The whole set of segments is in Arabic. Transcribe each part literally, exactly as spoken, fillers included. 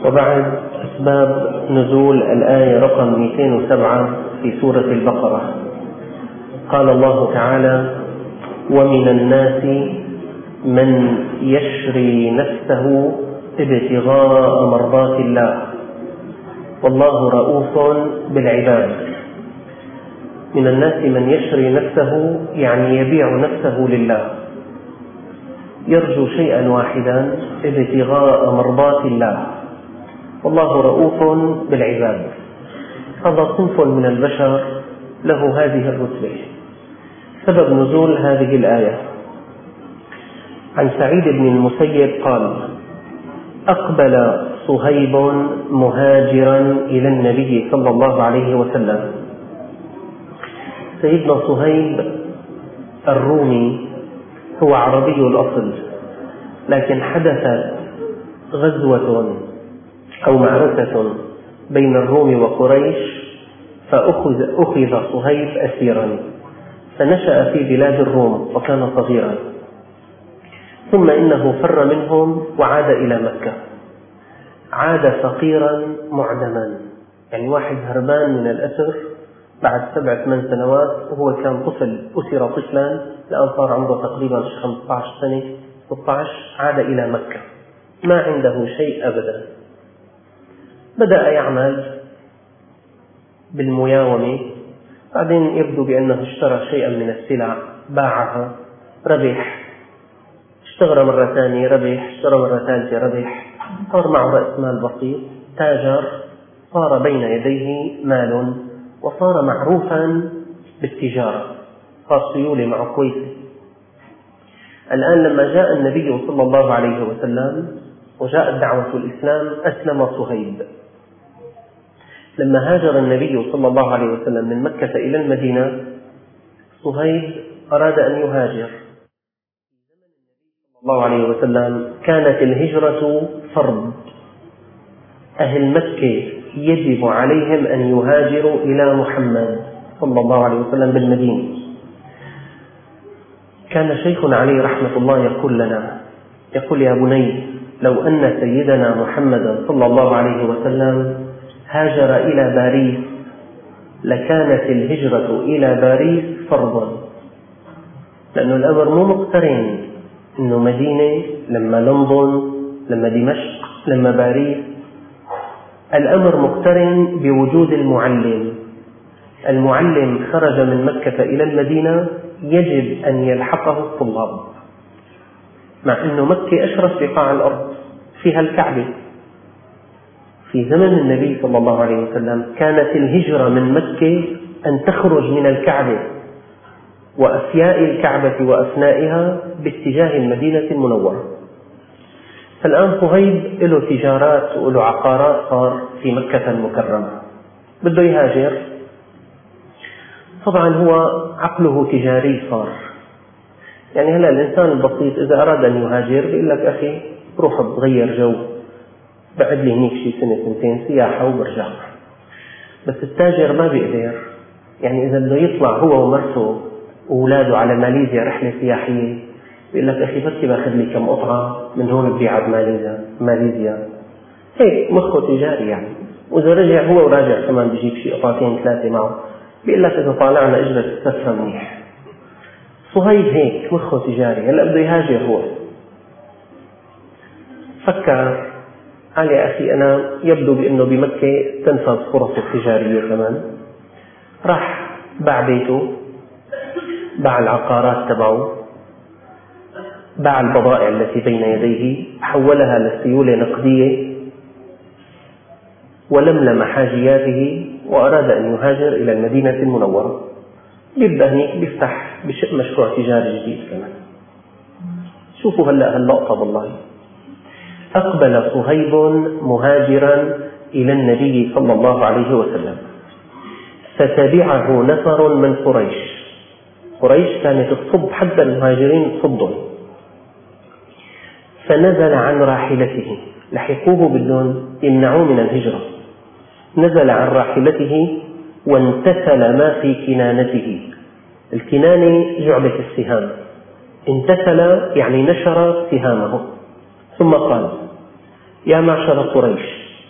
وبعد أسباب نزول الآية رقم مئتين وسبعة في سورة البقرة. قال الله تعالى: ومن الناس من يشري نفسه ابتغاء مرضات الله والله رؤوف بالعباد. من الناس من يشري نفسه يعني يبيع نفسه لله، يرجو شيئا واحدا: ابتغاء مرضات الله والله رؤوف بالعباد. هذا صنف من البشر له هذه الرتبة. سبب نزول هذه الآية: عن سعيد بن المسيب قال: أقبل صهيب مهاجرا إلى النبي صلى الله عليه وسلم. سيدنا صهيب الرومي هو عربي الأصل، لكن حدثت غزوة أو معركة بين الروم وقريش فأخذ أخذ صهيب أسيرا، فنشأ في بلاد الروم وكان صغيرا، ثم إنه فر منهم وعاد إلى مكة. عاد فقيرا معدما، يعني واحد هربان من الأسر بعد سبع ثمان سنوات وهو كان طفل، أسر طفلا الآن صار عمره تقريبا خمسة عشر سنة ستة عشر. عاد إلى مكة ما عنده شيء أبدا. بدأ يعمل بالمياومة، بعدين يبدو بأنه اشترى شيئا من السلع باعها ربح، اشتغل مرة ثانية ربح، اشترى مرة ثالثة ربح، صار معه رأس مال بسيط، تاجر، صار بين يديه مال وصار معروفا بالتجارة، صار سيولة معه كويسة. الآن لما جاء النبي صلى الله عليه وسلم وجاءت دعوة الإسلام أسلم صهيب. لما هاجر النبي صلى الله عليه وسلم من مكة إلى المدينة، صهيب أراد أن يهاجر. صلى الله عليه وسلم كانت الهجرة فرض، أهل مكة يجب عليهم أن يهاجروا إلى محمد صلى الله عليه وسلم بالمدينة. كان شيخنا عليه رحمة الله يقول لنا، يقول: يا بني، لو أن سيدنا محمد صلى الله عليه وسلم هاجر إلى باريس لكانت الهجرة إلى باريس فرضا، لأن الأمر مو مقترن إنه مدينة لما لندن لما دمشق لما باريس، الأمر مقترن بوجود المعلم. المعلم خرج من مكة إلى المدينة يجب أن يلحقه الطلاب، مع أنه مكة أشرف بقاع الأرض، فيها الكعبة. في زمن النبي صلى الله عليه وسلم كانت الهجرة من مكة أن تخرج من الكعبة وأفياء الكعبة وأفنائها باتجاه المدينة المنورة. فالآن صهيب له تجارات وله عقارات صار في مكة المكرمة، بده يهاجر. طبعا هو عقله تجاري صار، يعني هلا الإنسان البسيط إذا أراد أن يهاجر بيقول لك: أخي روح تغير جو، بعد لي هنيك شي سنة سنتين سياحة وبرجع. بس التاجر ما بيقدر، يعني إذا بده يطلع هو ومرته وأولاده على ماليزيا رحلة سياحية بيقول لك: أخي بس باخذ لي كم قطعة من هون ببيعها بماليزيا ماليزيا هيك مخه تجاري يعني. وإذا رجع هو وراجع كمان بيجيب شي قطعتين ثلاثة معه، بيقول لك: إذا طالعنا إجرة السفرة منيح. صهيب هيك مخه تجاري، هلا بده يهاجر. هو فكر، قال: يا أخي أنا يبدو بأنه بمكة تنفذ فرص التجارية كمان. راح باع بيته، باع العقارات تبعه، باع البضائع التي بين يديه، حولها لسيولة نقدية، ولملم حاجياته وأراد أن يهاجر إلى المدينة المنورة. يبدأ هنيك بيفتح بشق مشروع تجاري جديد كمان. شوفوا هلأ هاللقطة والله. أقبل صهيب مهاجرا إلى النبي صلى الله عليه وسلم فتبعه نفر من قريش. قريش كانت تصب حتى المهاجرين تصدهم، فنزل عن راحلته، لحقوه بدون يمنعوه من الهجرة. نزل عن راحلته وانتثل ما في كنانته. الكنانة جعبة السهام، انتثل يعني نشر سهامه. ثم قال: يا معشر قريش،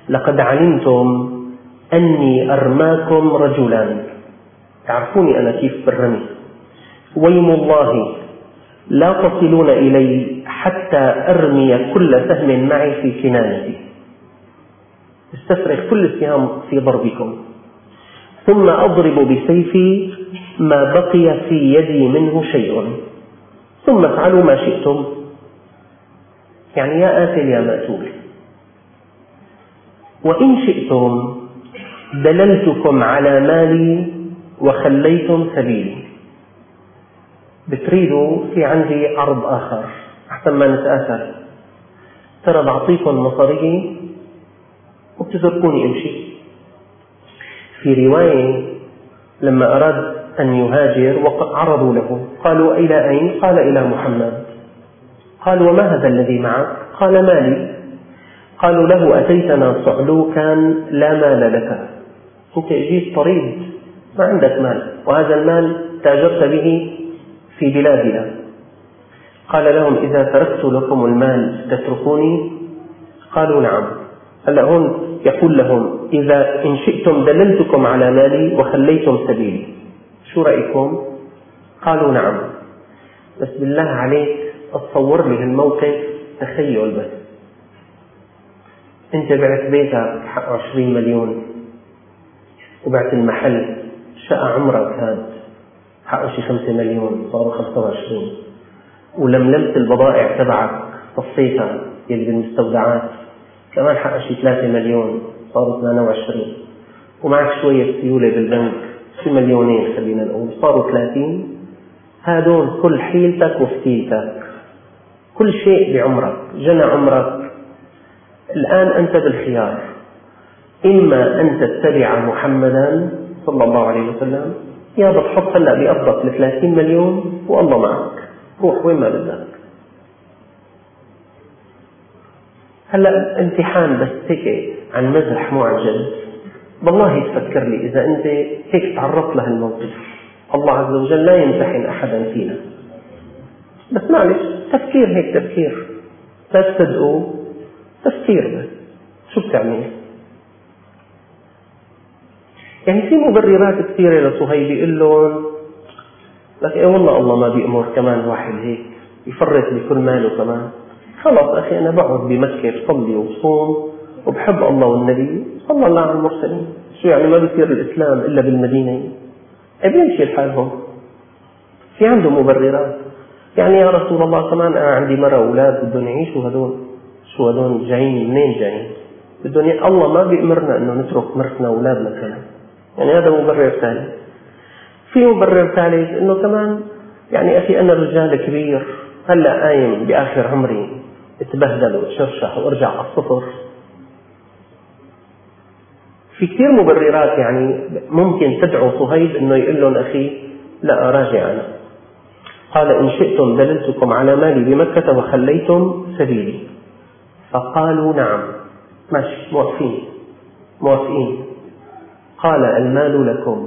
لقد علمتم أني أرماكم رجلان، تعرفوني أنا كيف بالرمي، ويم الله لا تصلون إلي حتى أرمي كل سهم معي في كنانتي، استفرغ كل السهام في ضربكم، ثم أضرب بسيفي ما بقي في يدي منه شيء، ثم افعلوا ما شئتم. يعني يا آكل يا مأكول. وإن شئتم دللتكم على مالي وخليتم سبيلي. بتريدوا في عندي عرض آخر أحسن ما نتآثر، ترى بعطيكم مصاري وبتتركوني امشي. في رواية لما أراد أن يهاجر وعرضوا له قالوا إلى أين؟ قال إلى محمد. قالوا وما هذا الذي معك؟ قال مالي. قالوا له أتيتنا صعلوكا لا مال لك، أنت جيت طريد ما عندك مال، وهذا المال تاجرت به في بلادنا. قال لهم إذا تركت لكم المال تتركوني؟ قالوا نعم. هلا هون يقول لهم إذا إن شئتم دللتكم على مالي وخليتم سبيلي، شو رأيكم؟ قالوا نعم. بس بالله عليك أتصور لي الموقف، تخيل بس، أنت بعت بيتك حقه عشرين مليون، وبعت المحل شقة عمرك هاد حقه شي خمسة مليون صاروا خمسة وعشرين، ولملمت البضائع تبعك صفيتها يلي بالمستودعات كمان حقه شي ثلاثة مليون صاروا ثمانية وعشرين، ومعك شوية سيولة بالبنك شي مليونين خلينا نقول صاروا ثلاثين. هادول كل حيلتك وفتيلتك، كل شيء بعمرك جنى عمرك. الآن أنت بالخيار، إما أن تتبع محمدا صلى الله عليه وسلم، يا بتحط هلا بقبضك لثلاثين مليون والله معك، روح وين ما بدك. هلا امتحان بس هيك عن مزح مو عن جد. والله تفكر لي إذا أنت هيك تعرضت لهالموقف، الله عز وجل لا يمتحن أحدا فينا، بس معلش تفكير هيك تفكير، لا تصدقوا تفكير بس شو بتعمل. يعني في مبررات كثيرة لصهيب يقول لهم لك ايه والله الله ما بيأمر كمان واحد هيك يفرط بكل ماله كمان. خلص أخي أنا بقعد بمكة بصلي وبصوم وبحب الله والنبي صلى الله على المرسلين، شو يعني ما بيصير الإسلام إلا بالمدينة؟ بيمشي الحال هون. في عنده مبررات، يعني يا رسول الله كمان أنا عندي مرة أولاد بدهم يعيشوا، هدول شو هدول جايين منين جايين؟ بدهم، الله ما بيأمرنا إنه نترك مرتنا وأولادنا كمان. يعني هذا مبرر ثاني. في مبرر ثالث إنه كمان يعني أخي أنا رجال كبير هلا قايم بآخر عمري اتبهدل وتشرشح وارجع على الصفر. في كثير مبررات يعني ممكن تدعو صهيب إنه يقول لهم أخي لا أراجع أنا. قال إن شئتم دللتكم على مالي بمكة وخليتم سبيلي. فقالوا نعم ماشي موافقين موافقين. قال المال لكم.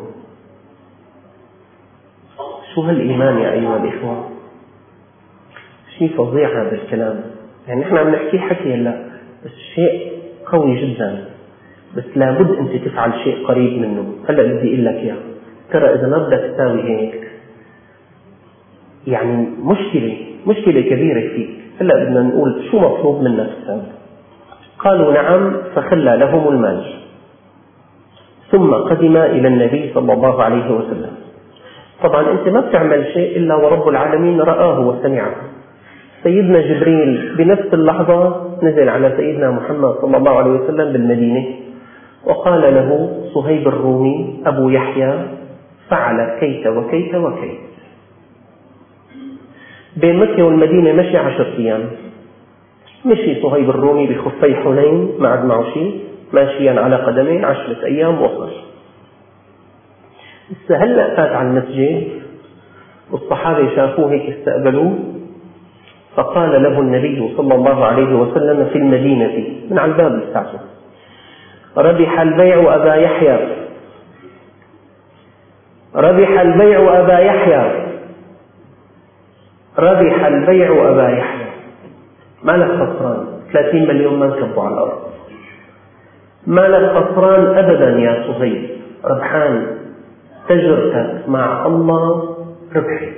شو هالإيمان يا أيها الإخوة؟ شيء فظيع هذا الكلام. يعني إحنا عم نحكي حكي هلا بس شيء قوي جدا، بس لابد أنت تفعل شيء قريب منه. هلا بدي أقول لك إياه، ترى إذا ما بدك تساوي هيك يعني مشكلة مشكلة كبيرة فيك. هلا بدنا نقول شو مطلوب منك تساوي. قالوا نعم، فخلى لهم المال. ثم قدم إلى النبي صلى الله عليه وسلم. طبعا أنت ما بتعمل شيء إلا ورب العالمين رآه وسمعه. سيدنا جبريل بنفس اللحظة نزل على سيدنا محمد صلى الله عليه وسلم بالمدينة وقال له صهيب الرومي أبو يحيى فعل كيت وكيت وكيت. بين مكة والمدينة مشي عشر أيام. مشي صهيب الرومي بخفي حنين ما عاد معه شيء، ماشيا على قدمين عشرة أيام وصل. هلأ فات على المسجد والصحابة شافوه هيك استقبلوه، فقال له النبي صلى الله عليه وسلم في المدينة من على الباب بتاعته: ربح البيع أبا يحيى، ربح البيع أبا يحيى، ربح البيع أبا يحيى. ما لك خسران، ثلاثين مليون ما نكبوا على الأرض. ما لك خسران أبدا يا صهيب، ربحان، تجرتك مع الله ربحت.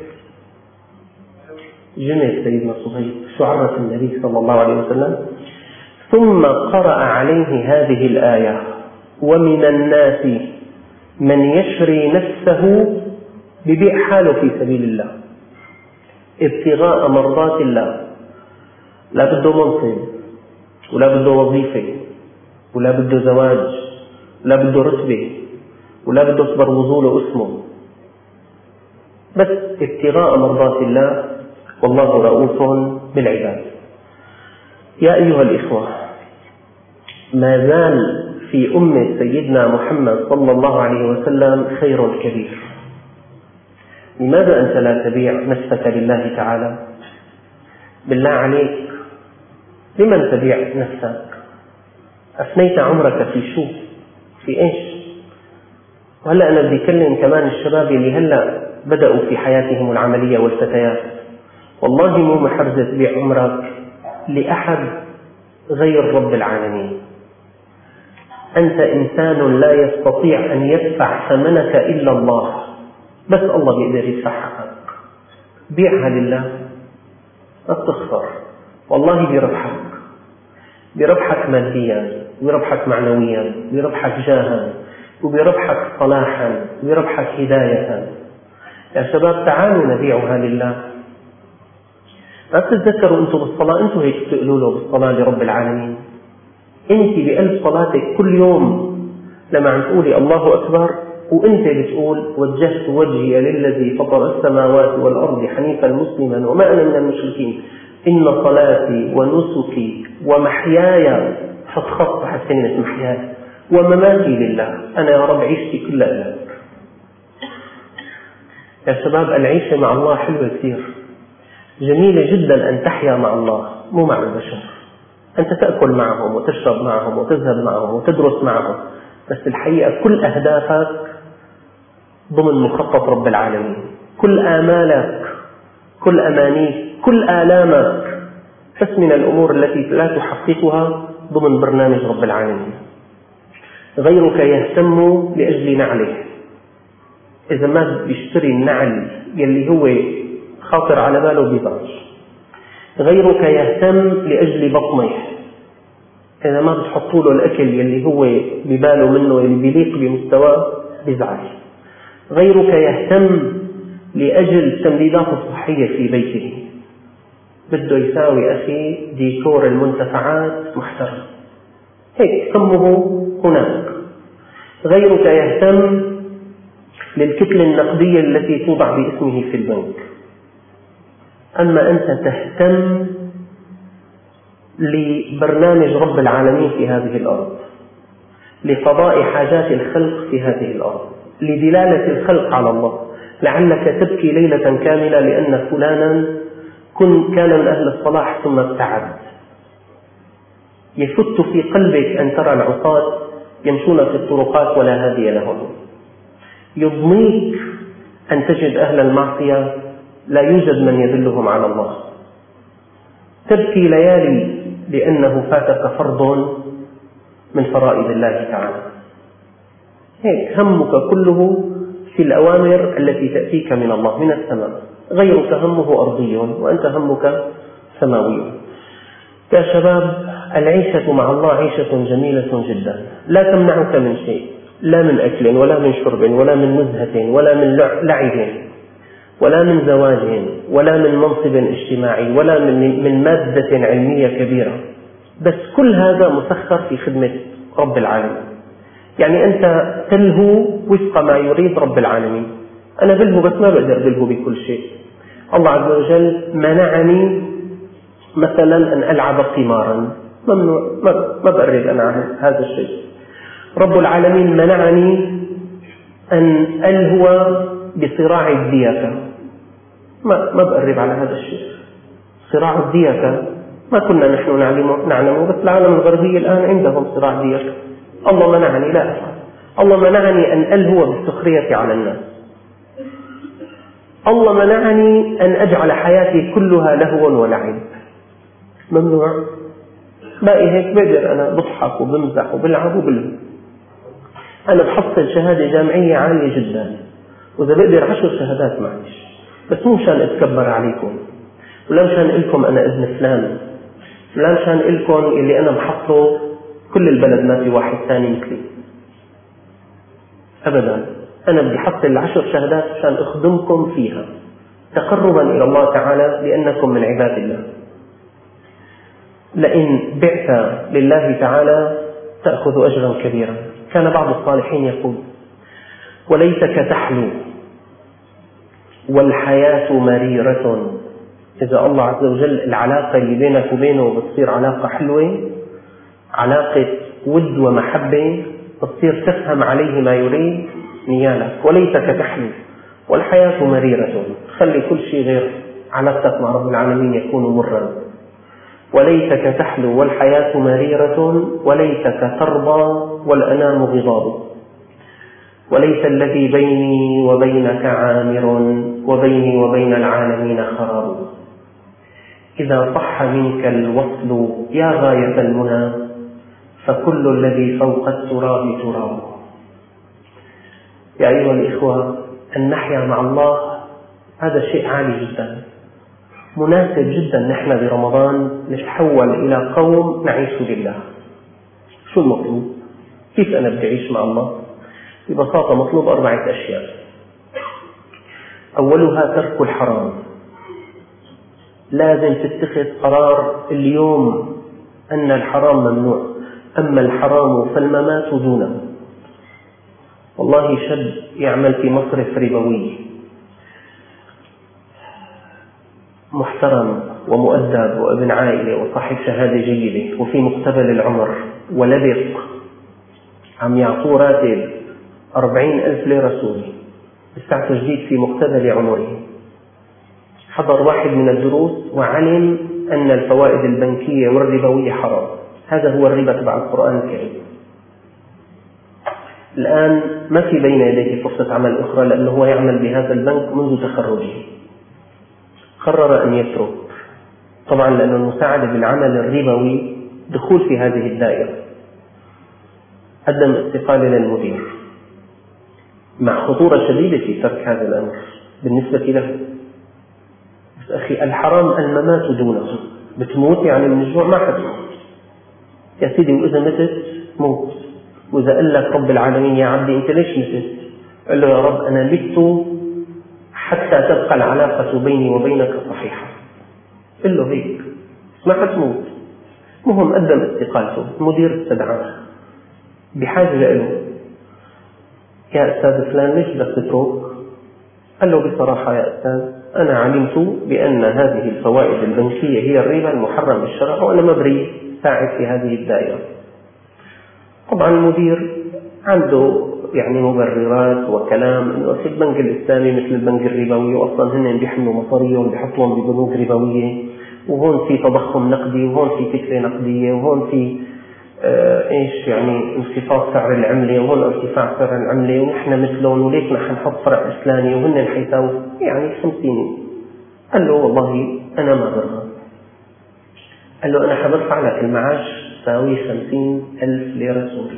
جميل سيدنا صهيب شو عرف النبي صلى الله عليه وسلم. ثم قرأ عليه هذه الآية: ومن الناس من يشري نفسه، ببيع حاله في سبيل الله ابتغاء مرضات الله، لا بده منصب ولا بده وظيفة ولا بده زواج ولا بده رتبة ولا بده اصبر وصوله اسمه، بس ابتغاء مرضات الله، والله رؤوف بالعباد. يا أيها الإخوة، ما زال في أمة سيدنا محمد صلى الله عليه وسلم خير كبير. لماذا أنت لا تبيع نفسك لله تعالى؟ بالله عليك، لمن تبيع نفسك؟ أفنيت عمرك في شو؟ في إيش؟ وهلأ أنا بدي أكلم كمان الشباب اللي هلأ بدأوا في حياتهم العملية والفتيات. والله مو محرزة تبيع عمرك لأحد غير رب العالمين. أنت إنسان لا يستطيع أن يدفع ثمنك إلا الله، بس الله بيقدر يدفع حقك. بيعها لله ما بتخسر، والله بيربحك، بيربحك ماديا، بيربحك معنويا، بيربحك جاها، وبيربحك صلاحا، وبيربحك هداية. يا شباب تعالوا نبيعها لله. لا تتذكروا أنتم بالصلاة، أنتم هيك تقولوا له بالصلاة لرب العالمين. أنت بقلب صلاتك كل يوم لما عم تقولي الله أكبر وأنت بتقول وجهت وجهي للذي فطر السماوات والأرض حنيفا مسلما وما أنا من المشركين، إن صلاتي ونسكي ومحياي، خط تحت كلمة محياي، ومماتي لله، أنا يا رب عيشتي كلها لك. يا شباب العيشة مع الله حلوة كثير، جميلة جدا أن تحيا مع الله مو مع البشر. أنت تأكل معهم وتشرب معهم وتذهب معهم وتدرس معهم، بس الحقيقة كل أهدافك ضمن مخطط رب العالمين، كل آمالك، كل أمانيك، كل آلامك بس من الأمور التي لا تحققها ضمن برنامج رب العالمين. غيرك يهتم لأجل نعله، إذا ما بيشتري النعل يلي هو خاطر على باله بيزعج. غيرك يهتم لأجل بطنه، إذا ما بتحطوا له الأكل يلي هو بباله منه يلي بيليق بمستواه بيزعج. غيرك يهتم لأجل التمديدات الصحية في بيته، بده يساوي أخي ديكور المنتفعات محترم، هيك همه هناك. غيرك يهتم للكتلة النقدية التي توضع باسمه في البنك، أما أنت تهتم لبرنامج رب العالمين في هذه الأرض، لقضاء حاجات الخلق في هذه الأرض، لدلالة الخلق على الله. لعلك تبكي ليلة كاملة لأن فلانا كان من أهل الصلاح ثم ابتعد. يفت في قلبك أن ترى العصاة يمشون في الطرقات ولا هادي لهم. يضنيك أن تجد أهل المعصية لا يوجد من يدلهم على الله. تبكي ليالي لأنه فاتك فرض من فرائض الله تعالى. هيك همك كله في الأوامر التي تأتيك من الله من السماء. غيرك همه أرضي وأنت همك سماوي. يا شباب العيشة مع الله عيشة جميلة جدا، لا تمنعك من شيء، لا من أكل ولا من شرب ولا من نزهة ولا من لعب ولا من زواج ولا من منصب اجتماعي ولا من, من مادة علمية كبيرة، بس كل هذا مسخر في خدمة رب العالمين. يعني أنت تلهو وفق ما يريد رب العالمين. أنا بلهو بس ما بقدر بلهو بكل شيء. الله عز وجل منعني مثلا أن ألعب قمارا، ممنوع، ما بقرب أنا عن هذا الشيء. رب العالمين منعني أن ألهو بصراع الديكة، ما ما بقرب على هذا الشيء. صراع الديكة ما كنا نحن نعلم نعلمه، بس العالم الغربي الآن عندهم صراع ديكة. الله منعني لا أفعل. الله منعني أن ألهو بالسخرية على الناس. الله منعني أن أجعل حياتي كلها لهوا ولعب، ممنوع. باقي هيك بقدر أنا بضحك وبمزح وبلعب وبلعب. أنا بحصل شهادة جامعية عالية جدا، وإذا بقدر عشر شهادات معيش، بس مو مشان أتكبر عليكم، ولا مشان إلكم أنا ابن فلان، ولا مشان إلكم اللي أنا محصله كل البلد ما في واحد ثاني مثلي. أبدا، أنا بدي أحصل العشر شهادات مشان أخدمكم فيها تقربا إلى الله تعالى لأنكم من عباد الله. لئن بعت لله تعالى تأخذ أجرا كبيرا. كان بعض الصالحين يقول: وليتك تحلو والحياة مريرة. إذا الله عز وجل العلاقة اللي بينك وبينه بتصير علاقة حلوة، علاقة ود ومحبة، بتصير تفهم عليه ما يريد نيالك. وليتك تحلو والحياة مريرة، خلي كل شيء غير علاقتك مع رب العالمين يكون مرا. وليتك تحلو والحياة مريرة، وليتك ترضى والأنام غضاب. وليس الذي بيني وبينك عامر، وبيني وبين العالمين خراب. إذا صح منك الوصل يا غاية المنى، فكل الذي فوق التراب تراب. يا أيها الإخوة، أن نحيا مع الله هذا شيء عالي جدا، مناسب جدا. نحن برمضان نتحول إلى قوم نعيش لله. شو المطلوب؟ كيف أنا بدي أعيش مع الله؟ ببساطة مطلوب أربعة أشياء. أولها ترك الحرام. لازم تتخذ قرار اليوم أن الحرام ممنوع، أما الحرام فالممات دونه. والله شاب يعمل في مصرف ربوي محترم ومؤدب وابن عائلة وصاحب شهادة جيدة وفي مقتبل العمر ولبق، عم يعطوه راتب أربعين ألف ليرة سوري، لسه جديد في مقتبل عمره. حضر واحد من الدروس وعلم أن الفوائد البنكية والربوية حرام. هذا هو الربا تبع القرآن الكريم. الآن ما في بين يديه فرصة عمل أخرى، لأنه هو يعمل بهذا البنك منذ تخرجه. قرر أن يترك، طبعا لأن المساعدة بالعمل الربوي دخول في هذه الدائرة. قدم استقالة للمدير مع خطورة شديدة في ترك هذا الأمر بالنسبة له. بس أخي، الحرام الممات دونه. بتموت يعني من الجوع ما حتموت يا سيدي، وإذا متت موت. وإذا قال لك رب العالمين يا عبدي أنت ليش متت؟ قال له: يا رب أنا مت حتى تبقى العلاقة بيني وبينك صحيحة. قال له هيك ما حتموت. مهم قدم استقالته، المدير استدعاه بحاجة له: يا أستاذ فلان ليش بدك تترك؟ قال له: بصراحة يا أستاذ، أنا علمت بأن هذه الفوائد البنكية هي الربا المحرم بالشرع، وأنا مبري ساعد في هذه الدائرة. طبعا المدير عنده يعني مبررات وكلام انه في البنك الاسلامي مثل البنك الربوي، واصلا هن بيحملوا مصاريهم بيحطوهم ببنوك ربويه، وهون في تضخم نقدي، وهون في فكره نقديه، وهون في آه ايش يعني انخفاض سعر العمله، وهون ارتفاع سعر العمله، ونحن مثلهم، وليش ما حنحط فرع اسلامي وهن حيساووا يعني خمسين. قال له: والله انا ما برغب. قال له: انا حبرفع لك المعاش تساوي خمسين ألف ليرة سوري.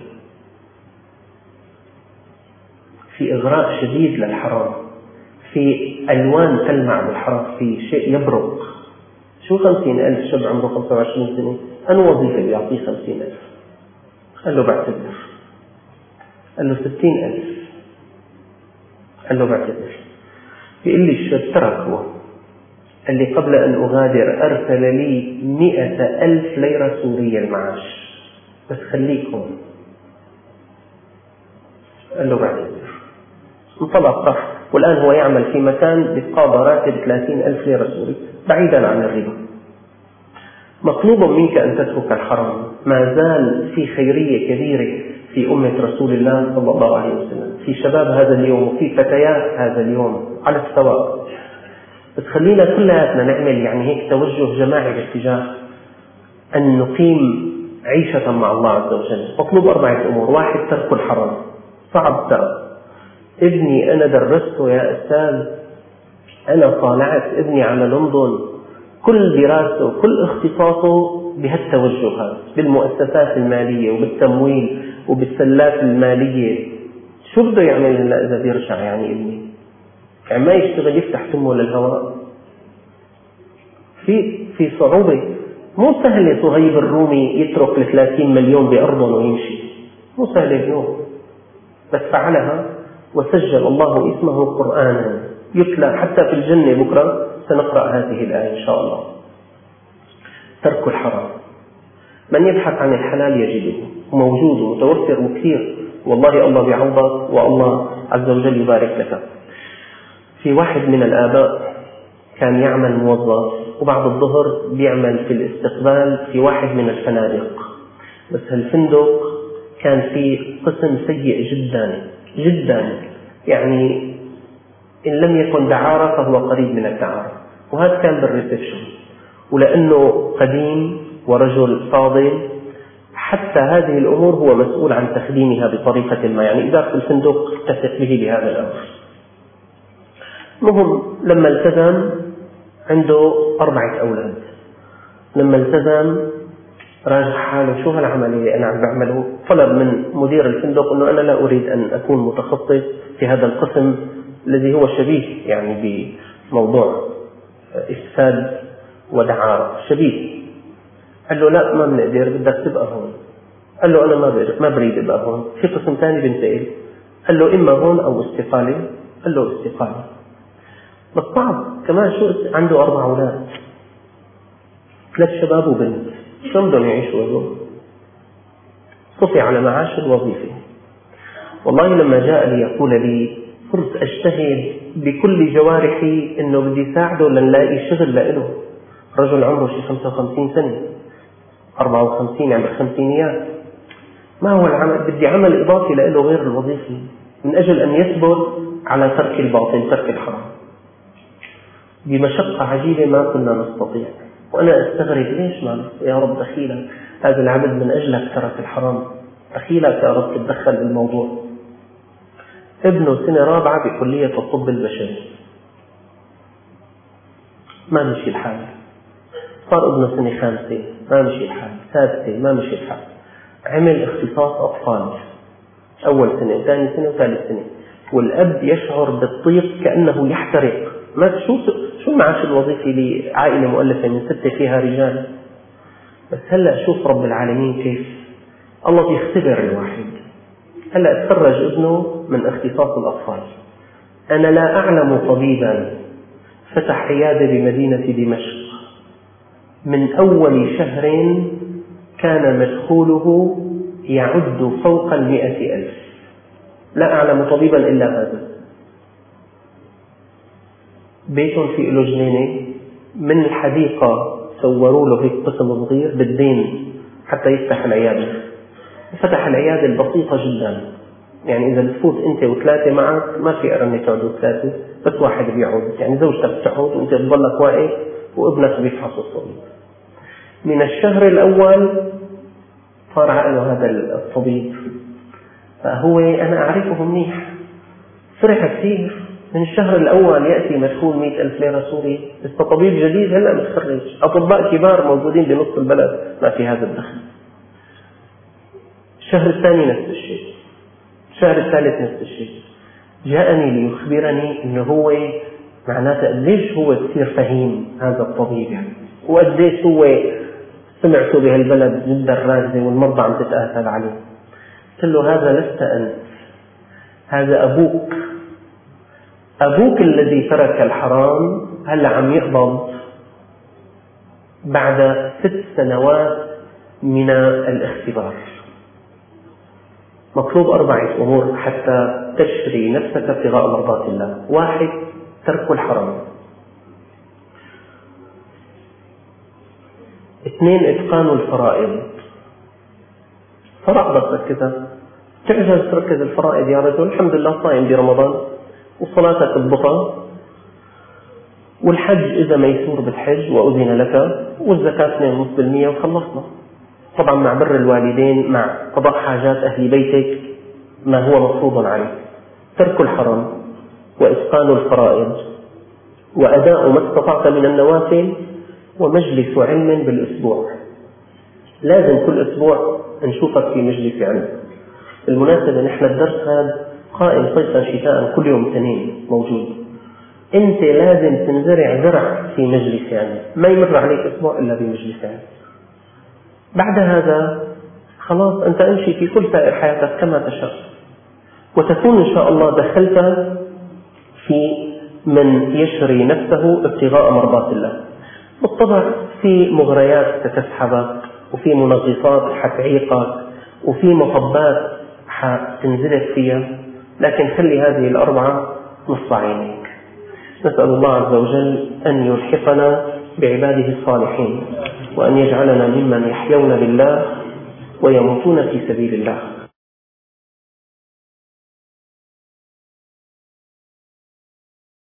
في إغراء شديد للحرام، في ألوان تلمع بالحرام، في شيء يبرق. شو خمسين ألف؟ شاب عمره خمسة وعشرين سنة أنا وظيفة بيعطيه خمسين ألف. قال له: بعتذر. قال له: ستين ألف. قال له: بعتذر. بيقول لي الشاب ترك هو، قال لي: قبل أن أغادر أرسل لي مئة ألف ليرة سورية المعاش، بس خليكم. قال له: بعتذر. انطلق طرح، والآن هو يعمل في مكان بقاضى راتب ثلاثين ألف ليرة سوري بعيدا عن الربا. مطلوب منك أن تترك الحرام. ما زال في خيرية كبيرة في أمة رسول الله صلى الله عليه وسلم، في شباب هذا اليوم وفي فتيات هذا اليوم على السواء. بس خلينا كلنا نعمل يعني هيك توجه جماعي باتجاه أن نقيم عيشة مع الله عز وجل. مطلوب أربعة أمور. واحد: ترك الحرام. صعب ترى. ابني أنا درسته يا أستاذ، أنا طالعت ابني على لندن كل دراسته وكل اختصاصه بهالتوجه هذا، بالمؤسسات المالية وبالتمويل وبالسلات المالية. شو بده يعمل هلا إذا بيرجع يعني ابني؟ يعني ما يشتغل يفتح تمه للهواء؟ في في صعوبة. مو سهل صهيب الرومي يترك الثلاثين مليون بأرضهم ويمشي، مو سهل اليوم، بس فعلها وسجل الله اسمه قرآنا يتلى حتى في الجنة. بكرة سنقرأ هذه الآية إن شاء الله. ترك الحرام. من يبحث عن الحلال يجده، وموجود ومتوفر وكثير، والله الله بيعوضك والله عز وجل يبارك لك. في واحد من الآباء كان يعمل موظف، وبعد الظهر بيعمل في الاستقبال في واحد من الفنادق، بس هالفندق كان فيه قسم سيء جدا جدا، يعني إن لم يكن دعارة فهو قريب من الدعارة. وهذا كان بالريسبشن، ولأنه قديم ورجل فاضل حتى هذه الأمور هو مسؤول عن تخديمها بطريقة ما، يعني إدارة الفندق تثق به بهذا الأمر. المهم لما التزم عنده أربعة أولاد، لما التزم راجع حاله شو هالعمل اللي أنا عم بعمله، طلب من مدير الفندق أنه أنا لا أريد أن أكون متخصص في هذا القسم الذي هو شبيه يعني بموضوع إفساد ودعارة شبيه. قال له لا ما بنقدر، بدك تبقى هون. قال له أنا ما ما بريد أبقى هون، في قسم ثاني بنتقل. قال له إما هون أو استقالة. قال له استقالة. بس صعب كمان، شو عنده أربع أولاد، ثلاث شباب وبنت، شو بدهم يعيشوا هذول؟ صفي على معاش الوظيفة. والله لما جاء لي يقول لي صرت أجتهد بكل جوارحي إنه بدي ساعده لنلاقي شغل لإله. رجل عمره شي خمسة وخمسين سنة، أربعة وخمسين يعني بالخمسينيات. ما هو العمل؟ بدي عمل إضافي لإله غير الوظيفي من أجل أن يثبت على ترك الباطل، ترك الحرام. بمشقة عجيبة ما كنا نستطيع. وأنا أستغرب ليش ما نستطيع؟ يا رب دخيلك، هذا العبد من أجلك ترك الحرام، دخيلك يا رب تتدخل بالموضوع. ابنه سنة رابعة بكلية الطب البشري، ما مشي الحال. صار ابنه سنة خامسة ما مشي الحال، سادسة ما مشي الحال. عمل اختصاص أطفال أول سنة وثاني سنة وثالث سنة، والأب يشعر بالضيق كأنه يحترق. ما شو شو المعاش الوظيفي لعائلة مؤلفة من ستة فيها رجال؟ بس هلا شوف رب العالمين كيف الله بيختبر الواحد. هلا تخرج ابنه من اختصاص الأطفال. أنا لا أعلم طبيبا فتح عيادة بمدينة دمشق من أول شهر كان مدخوله يعد فوق المئة ألف. لا أعلم طبيبا إلا هذا. بيت في له جنينة، من الحديقة صوروا له هيك قسم صغير بالدين حتى يفتح العيادة. فتح العيادة البسيطة جدا، يعني إذا بتفوت أنت وثلاثة معك ما في أرنة تعدوا ثلاثة، بس واحد بيعود، يعني زوجتك تقعد وأنت تضلك واقف وابنك بيفحص الصبي. من الشهر الأول صار عقله هذا الطبيب، فهو أنا أعرفه منيح، فرح كثير. من الشهر الأول يأتي مدخول مئة ألف ليرة سوري، بس طبيب جديد هلأ متخرج، أطباء كبار موجودين بنص البلد ما في هذا الدخل. الشهر الثاني نفس الشيء، الشهر الثالث نفس الشيء. جاءني ليخبرني إنه هو معناته قديش هو كثير فهيم هذا الطبيب، يعني وقديش هو سمعته بهالبلد جدا راكزة والمرضى عم تتآثر عليه. قلت له هذا لست أنت، هذا أبوك. أبوك الذي ترك الحرام هلأ عم يقبض بعد ست سنوات من الاختبار. مطلوب أربعة أمور حتى تشري نفسك ابتغاء مرضات الله. واحد، ترك الحرام. اثنين، إتقان الفرائض. فرائضك كذا تعجز تركز الفرائض يا رجل، الحمد لله صايم برمضان وصلاتك تضبطها، والحج إذا ميسور بالحج وأذن لك، والزكاة اثنين ونص بالمئة وخلصنا. طبعا مع بر الوالدين، مع قضاء حاجات أهل بيتك ما هو مفروض عليك. ترك الحرام وإتقان الفرائض وأداء ما استطعت من النوافل ومجلس علم بالأسبوع. لازم كل أسبوع نشوفك في مجلس علم. بالمناسبة نحن الدرس هذا قائم صيفا شتاء كل يوم اثنين موجود. أنت لازم تنزرع زرع في مجلس علم، ما يمر عليك أسبوع إلا بمجلس علم. بعد هذا خلاص أنت امشي في كل سائر حياتك كما تشاء، وتكون إن شاء الله دخلت في من يشري نفسه ابتغاء مرضات الله. بالطبع في مغريات ستسحبك، وفي منغصات حتعيقك، وفي مطبات حتنزلك فيها، لكن خلي هذه الأربعة نصب عينيك. نسأل الله عز وجل أن يلحقنا بعباده الصالحين، وأن يجعلنا ممن يحيون بالله ويموتون في سبيل الله.